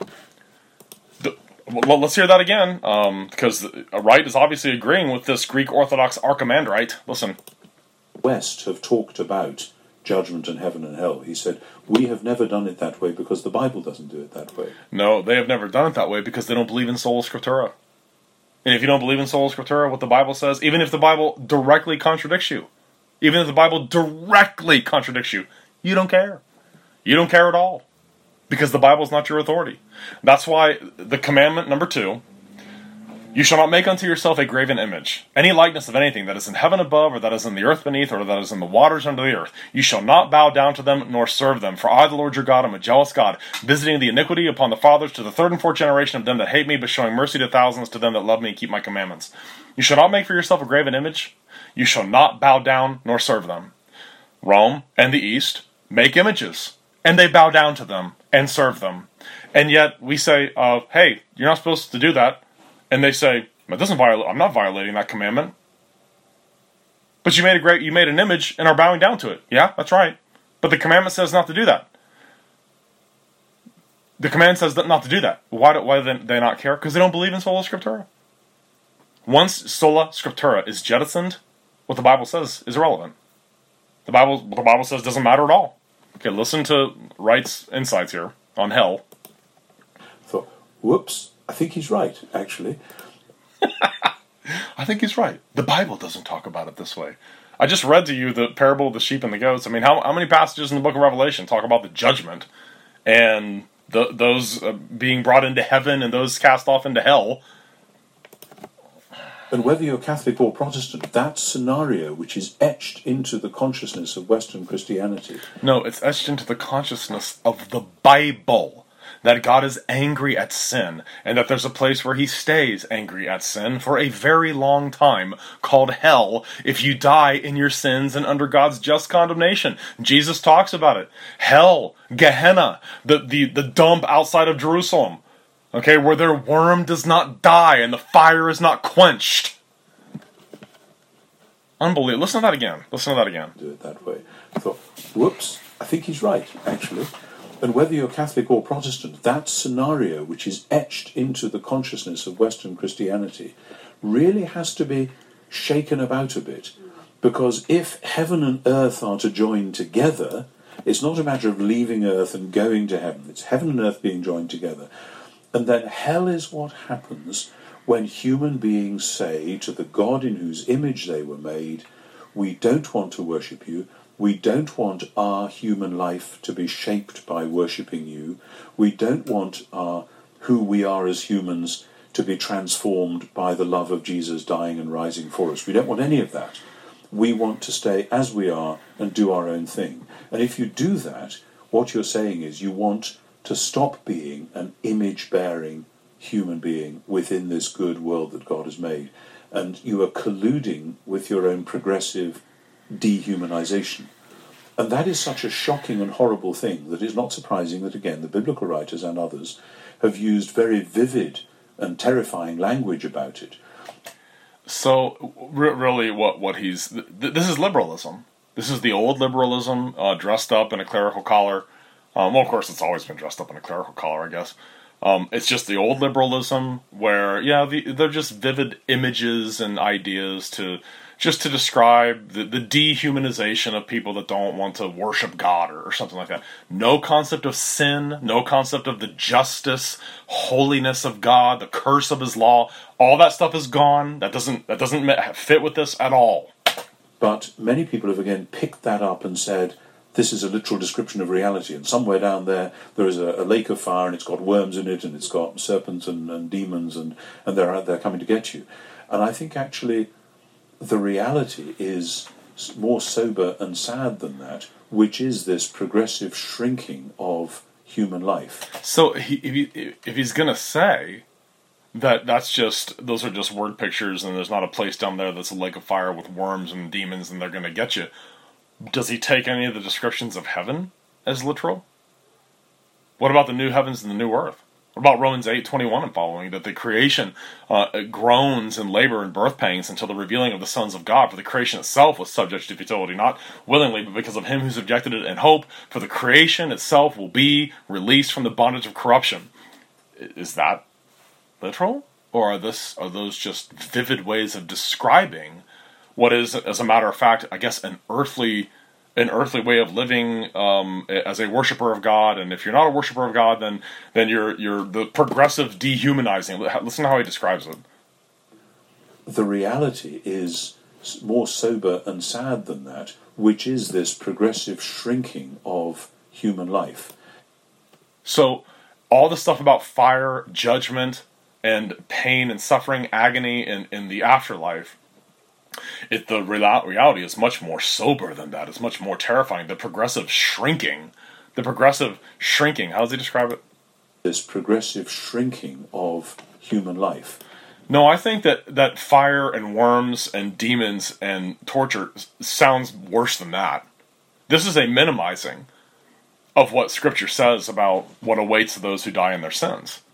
Well, let's hear that again, um, because Wright is obviously agreeing with this Greek Orthodox archimandrite. Listen. West have talked about judgment and heaven and hell. He said, we have never done it that way because the Bible doesn't do it that way. No, they have never done it that way because they don't believe in sola scriptura. And if you don't believe in sola scriptura, what the Bible says, even if the Bible directly contradicts you, even if the Bible directly contradicts you, you don't care. You don't care at all. Because the Bible is not your authority. That's why the commandment number two, you shall not make unto yourself a graven image, any likeness of anything that is in heaven above, or that is in the earth beneath, or that is in the waters under the earth. You shall not bow down to them, nor serve them. For I, the Lord your God, am a jealous God, visiting the iniquity upon the fathers to the third and fourth generation of them that hate me, but showing mercy to thousands to them that love me and keep my commandments. You shall not make for yourself a graven image. You shall not bow down, nor serve them. Rome and the East make images, and they bow down to them and serve them. And yet we say, uh, hey, you're not supposed to do that. And they say, that doesn't violate, I'm not violating that commandment. But you made a great, you made an image and are bowing down to it. Yeah, that's right. But the commandment says not to do that. The command says that not to do that. Why do, why do they not care? Because they don't believe in sola scriptura. Once sola scriptura is jettisoned, what the Bible says is irrelevant. The Bible, what the Bible says doesn't matter at all. Okay, listen to Wright's insights here on hell. Thought, whoops, I think he's right, actually. I think he's right. The Bible doesn't talk about it this way. I just read to you the parable of the sheep and the goats. I mean, how, how many passages in the book of Revelation talk about the judgment and the, those uh, being brought into heaven and those cast off into hell? And whether you're Catholic or Protestant, that scenario, which is etched into the consciousness of Western Christianity... No, it's etched into the consciousness of the Bible, that God is angry at sin, and that there's a place where he stays angry at sin for a very long time, called hell, if you die in your sins and under God's just condemnation. Jesus talks about it. Hell, Gehenna, the, the, the dump outside of Jerusalem. Okay, where their worm does not die and the fire is not quenched. Unbelievable. Listen to that again. Listen to that again. Do it that way. I thought, whoops, I think he's right, actually. And whether you're Catholic or Protestant, that scenario, which is etched into the consciousness of Western Christianity, really has to be shaken about a bit. Because if heaven and earth are to join together, it's not a matter of leaving earth and going to heaven. It's heaven and earth being joined together. And then hell is what happens when human beings say to the God in whose image they were made, we don't want to worship you, we don't want our human life to be shaped by worshipping you, we don't want our who we are as humans to be transformed by the love of Jesus dying and rising for us. We don't want any of that. We want to stay as we are and do our own thing. And if you do that, what you're saying is you want to stop being an image-bearing human being within this good world that God has made. And you are colluding with your own progressive dehumanization. And that is such a shocking and horrible thing that it's not surprising that, again, the biblical writers and others have used very vivid and terrifying language about it. So, re- really, what, what he's... Th- this is liberalism. This is the old liberalism, uh, dressed up in a clerical collar. Um, well, of course, it's always been dressed up in a clerical collar, I guess. Um, it's just the old liberalism where, yeah, the, they're just vivid images and ideas to just to describe the, the dehumanization of people that don't want to worship God or, or something like that. No concept of sin, no concept of the justice, holiness of God, the curse of His law. All that stuff is gone. That doesn't that doesn't fit with this at all. But many people have again picked that up and said, this is a literal description of reality, and somewhere down there there is a, a lake of fire, and it's got worms in it, and it's got serpents and, and demons, and, and they're out there coming to get you. And I think actually the reality is more sober and sad than that, which is this progressive shrinking of human life. So he, if, he, if he's going to say that that's just those are just word pictures, and there's not a place down there that's a lake of fire with worms and demons, and they're going to get you, does he take any of the descriptions of heaven as literal? What about the new heavens and the new earth? What about Romans eight twenty-one and following, that the creation uh, groans and labor and birth pangs until the revealing of the sons of God? For the creation itself was subject to futility, not willingly, but because of him who subjected it in hope. For the creation itself will be released from the bondage of corruption. Is that literal? Or are this are those just vivid ways of describing what is, as a matter of fact, I guess, an earthly, an earthly way of living um, as a worshiper of God? And if you're not a worshiper of God, then then you're you're the progressive dehumanizing. Listen to how he describes it. The reality is more sober and sad than that, which is this progressive shrinking of human life. So, all the stuff about fire, judgment, and pain and suffering, agony in, in the afterlife, It, the real, reality is much more sober than that. It's much more terrifying. The progressive shrinking. The progressive shrinking. How does he describe it? This progressive shrinking of human life. No, I think that, that fire and worms and demons and torture sounds worse than that. This is a minimizing of what Scripture says about what awaits those who die in their sins.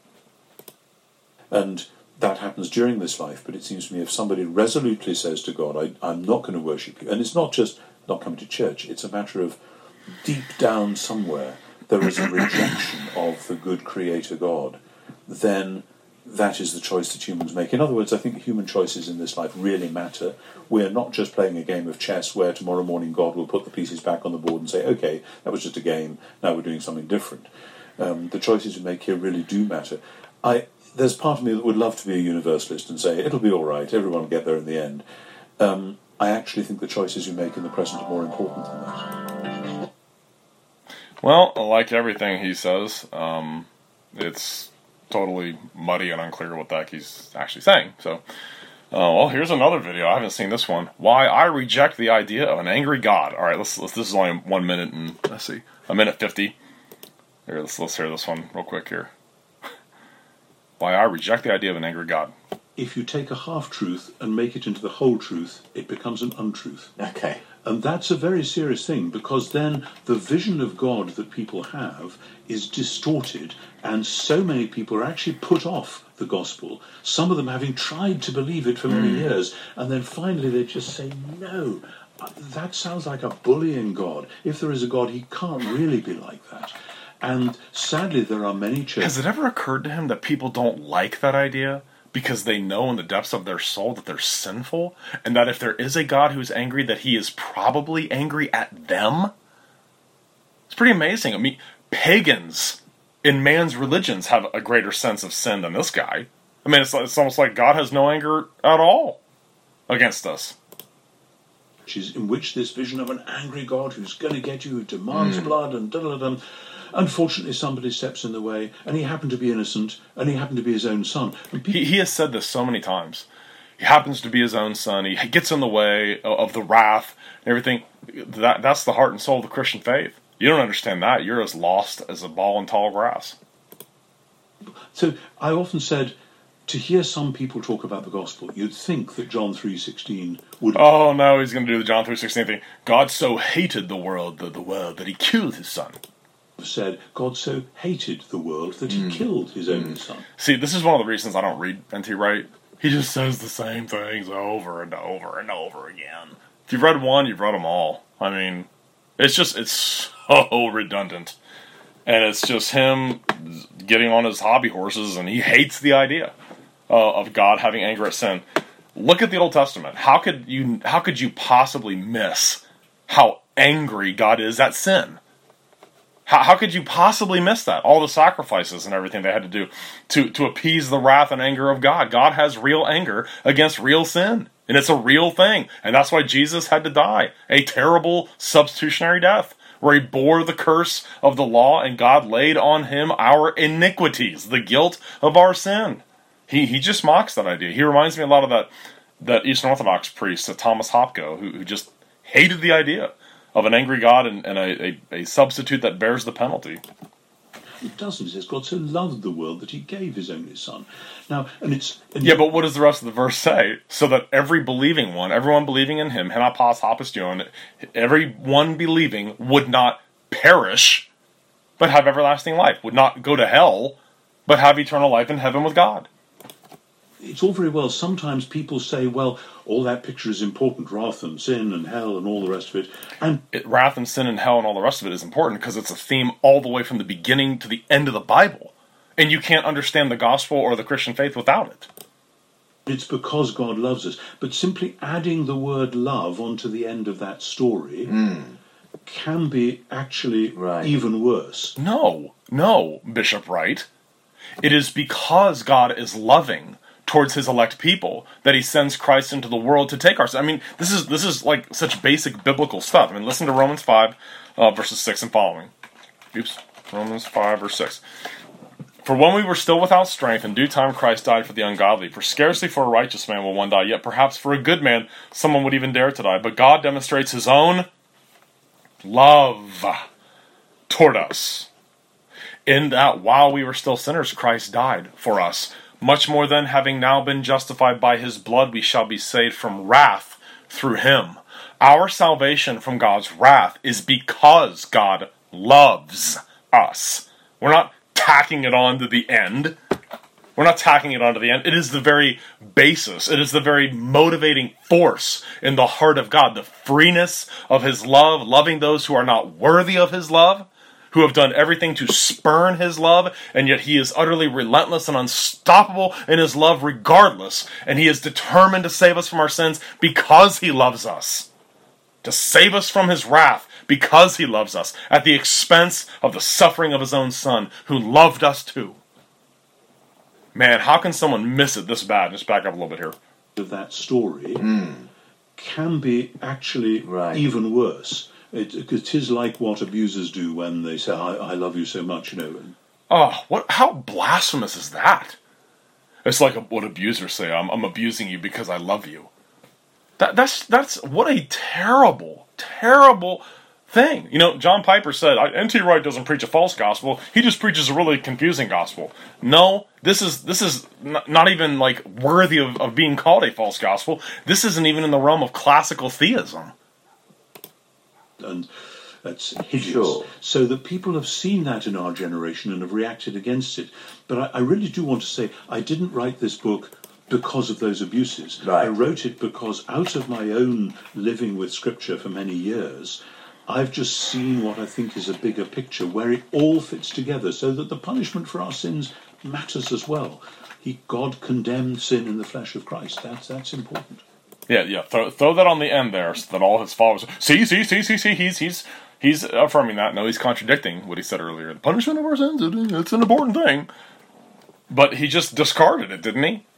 And that happens during this life, but it seems to me if somebody resolutely says to God, I, I'm not going to worship you, and it's not just not coming to church, it's a matter of deep down somewhere, there is a rejection of the good creator God, then that is the choice that humans make. In other words, I think human choices in this life really matter. We're not just playing a game of chess where tomorrow morning God will put the pieces back on the board and say, okay, that was just a game, now we're doing something different. Um, the choices we make here really do matter. I, there's part of me that would love to be a universalist and say, it'll be all right, everyone will get there in the end. Um, I actually think the choices we make in the present are more important than that. Well, like everything he says, um, it's totally muddy and unclear what the heck he's actually saying. So, uh, well, here's another video. I haven't seen this one. Why I reject the idea of an angry God. All right, let's. let's this is only one minute and let's see, a minute fifty. Here, let's let's hear this one real quick here. Why I reject the idea of an angry God. If you take a half-truth and make it into the whole truth, it becomes an untruth. Okay. And that's a very serious thing, because then the vision of God that people have is distorted, and so many people are actually put off the gospel, some of them having tried to believe it for many Mm. years, and then finally they just say, no, that sounds like a bullying God. If there is a God, he can't really be like that. And sadly, there are many churches... Has it ever occurred to him that people don't like that idea because they know in the depths of their soul that they're sinful, and that if there is a God who's angry, that he is probably angry at them? It's pretty amazing. I mean, pagans in man's religions have a greater sense of sin than this guy. I mean, it's, it's almost like God has no anger at all against us. in which this vision of an angry God who's going to get you, who demands mm. blood, and da-da-da-da. Unfortunately, somebody steps in the way, and he happened to be innocent, and he happened to be his own son. People... He, he has said this so many times. He happens to be his own son. He gets in the way of the wrath and everything. That That's the heart and soul of the Christian faith. You don't understand that. You're as lost as a ball in tall grass. So I often said, to hear some people talk about the gospel, you'd think that John three sixteen would... Oh, no, he's going to do the John three sixteen thing. God so hated the world, the, the world, that he killed his son. Said God so hated the world that he mm. killed his own mm. son. See, this is one of the reasons I don't read N T Wright. He just says the same things over and over and over again. If you've read one, you've read them all. I mean, it's just, it's so redundant. And it's just him getting on his hobby horses, and he hates the idea uh, of God having anger at sin. Look at the Old Testament. How could you, how could you possibly miss how angry God is at sin? How, how could you possibly miss that? All the sacrifices and everything they had to do to, to appease the wrath and anger of God. God has real anger against real sin. And it's a real thing. And that's why Jesus had to die. A terrible substitutionary death, where he bore the curse of the law and God laid on him our iniquities, the guilt of our sin. He he just mocks that idea. He reminds me a lot of that, that Eastern Orthodox priest, uh, Thomas Hopko, who, who just hated the idea of an angry God and, and a, a, a substitute that bears the penalty. It doesn't. It says God so loved the world that he gave his only son. Now, and it's... And yeah, but what does the rest of the verse say? So that every believing one, everyone believing in him, henapas hapastion, everyone believing would not perish, but have everlasting life, would not go to hell, but have eternal life in heaven with God. It's all very well. Sometimes people say, well, all that picture is important, wrath and sin and hell and all the rest of it. And it, wrath and sin and hell and all the rest of it is important because it's a theme all the way from the beginning to the end of the Bible. And you can't understand the gospel or the Christian faith without it. It's because God loves us. But simply adding the word love onto the end of that story mm. can be actually right. even worse. No, no, Bishop Wright. It is because God is loving towards his elect people that he sends Christ into the world to take our sin. I mean, this is this is like such basic biblical stuff. I mean, listen to Romans five, uh, verses six and following. Oops, Romans five, verse six. For when we were still without strength, in due time Christ died for the ungodly. For scarcely for a righteous man will one die, yet perhaps for a good man someone would even dare to die. But God demonstrates his own love toward us, in that while we were still sinners, Christ died for us. Much more than, having now been justified by his blood, we shall be saved from wrath through him. Our salvation from God's wrath is because God loves us. We're not tacking it on to the end. We're not tacking it on to the end. It is the very basis. It is the very motivating force in the heart of God. The freeness of his love, loving those who are not worthy of his love. who have done everything to spurn his love, and yet he is utterly relentless and unstoppable in his love regardless, and he is determined to save us from our sins because he loves us. To save us from his wrath because he loves us, at the expense of the suffering of his own Son, who loved us too. Man, how can someone miss it this bad? Just back up a little bit here. Of that story mm. can be actually right. even worse. It, it is like what abusers do when they say, I, I love you so much, you know. Oh, what? How blasphemous is that? It's like what abusers say, I'm, I'm abusing you because I love you. That, that's, that's, what a terrible, terrible thing. You know, John Piper said, N T Wright doesn't preach a false gospel, he just preaches a really confusing gospel. No, this is, this is not, not even, like, worthy of, of being called a false gospel. This isn't even in the realm of classical theism. And that's hideous. Sure. So that people have seen that in our generation and have reacted against it. But I, I really do want to say, I didn't write this book because of those abuses. Right. I wrote it because out of my own living with Scripture for many years, I've just seen what I think is a bigger picture where it all fits together so that the punishment for our sins matters as well. He, God condemned sin in the flesh of Christ. That's, that's important. Yeah, yeah. Throw, throw that on the end there, so that all his followers see, see, see, see, see. He's he's he's affirming that. No, he's contradicting what he said earlier. The punishment of our sins, it's an important thing. But he just discarded it, didn't he?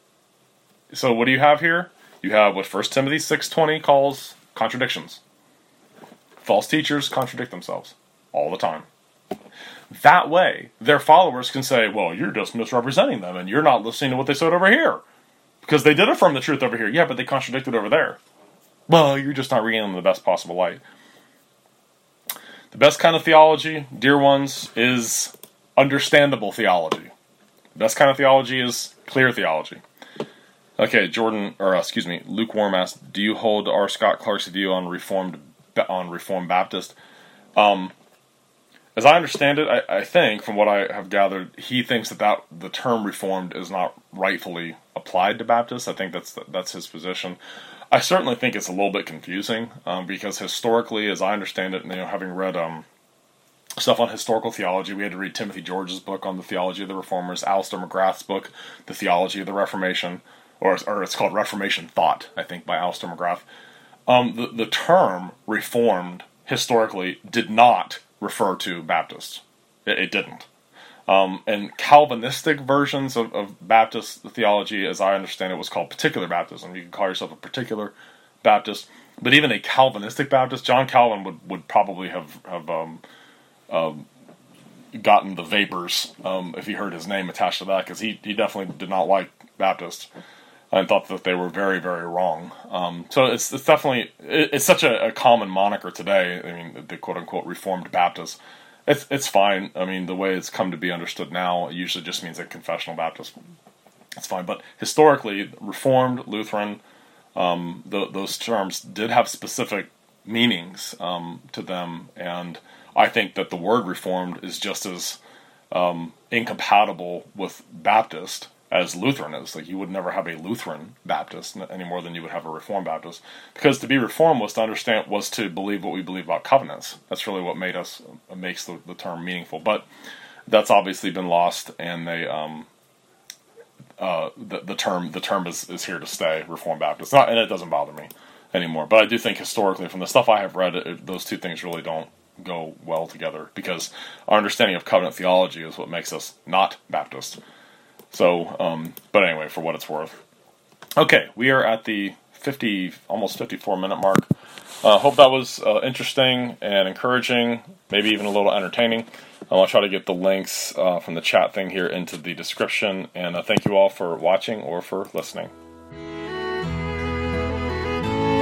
So what do you have here? You have what First Timothy six twenty calls contradictions. False teachers contradict themselves all the time. That way, their followers can say, "Well, you're just misrepresenting them, and you're not listening to what they said over here." Because they did affirm the truth over here. Yeah, but they contradicted over there. Well, you're just not reading them in the best possible light. The best kind of theology, dear ones, is understandable theology. The best kind of theology is clear theology. Okay, Jordan, or uh, excuse me, Lukewarm asked, do you hold R. Scott Clark's view on Reformed on Reformed Baptist? Um, as I understand it, I, I think, from what I have gathered, he thinks that, that the term Reformed is not rightfully applied to Baptists. I think that's that's his position. I certainly think it's a little bit confusing um, because historically, as I understand it, you know, having read um, stuff on historical theology, we had to read Timothy George's book on the theology of the Reformers, Alistair McGrath's book, The Theology of the Reformation, or or it's called Reformation Thought, I think, by Alistair McGrath. Um, the the term Reformed historically did not refer to Baptists. It, it didn't. Um, and Calvinistic versions of, of Baptist theology, as I understand it, was called particular Baptism. You can call yourself a particular Baptist. But even a Calvinistic Baptist, John Calvin would, would probably have, have um, um, gotten the vapors um, if he heard his name attached to that, because he, he definitely did not like Baptists and thought that they were very, very wrong. Um, so it's, it's definitely, it, it's such a, a common moniker today, I mean, the quote-unquote Reformed Baptist. It's it's fine. I mean, the way it's come to be understood now, it usually just means a confessional Baptist. It's fine. But historically, Reformed, Lutheran, um, the, those terms did have specific meanings um, to them. And I think that the word Reformed is just as um, incompatible with Baptist as Lutheran is. Like, you would never have a Lutheran Baptist any more than you would have a Reformed Baptist. Because to be Reformed was to understand, was to believe what we believe about covenants. That's really what made us, makes the, the term meaningful. But that's obviously been lost, and they, um, uh, the, the term, the term is, is here to stay, Reformed Baptist. Not, and it doesn't bother me anymore. But I do think historically, from the stuff I have read, it, those two things really don't go well together. Because our understanding of covenant theology is what makes us not Baptist. So, um, but anyway, for what it's worth. Okay, we are at the fifty, almost fifty-four minute mark. Uh, hope that was uh, interesting and encouraging, maybe even a little entertaining. I'll try to get the links uh, from the chat thing here into the description. And uh, thank you all for watching or for listening.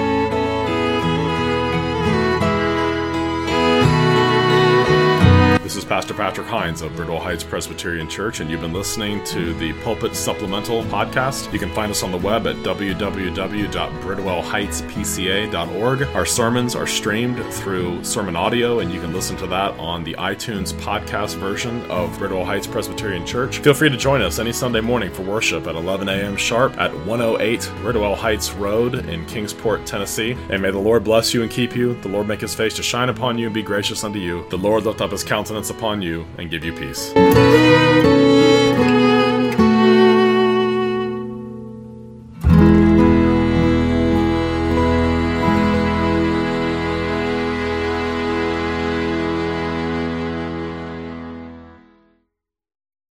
The This is Pastor Patrick Hines of Bridwell Heights Presbyterian Church, and you've been listening to the Pulpit Supplemental Podcast. You can find us on the web at w w w dot bridwell heights p c a dot org. Our sermons are streamed through Sermon Audio, and you can listen to that on the iTunes podcast version of Bridwell Heights Presbyterian Church. Feel free to join us any Sunday morning for worship at eleven a.m. sharp at one oh eight Bridwell Heights Road in Kingsport, Tennessee. And may the Lord bless you and keep you. The Lord make his face to shine upon you and be gracious unto you. The Lord lift up his countenance upon you and give you peace.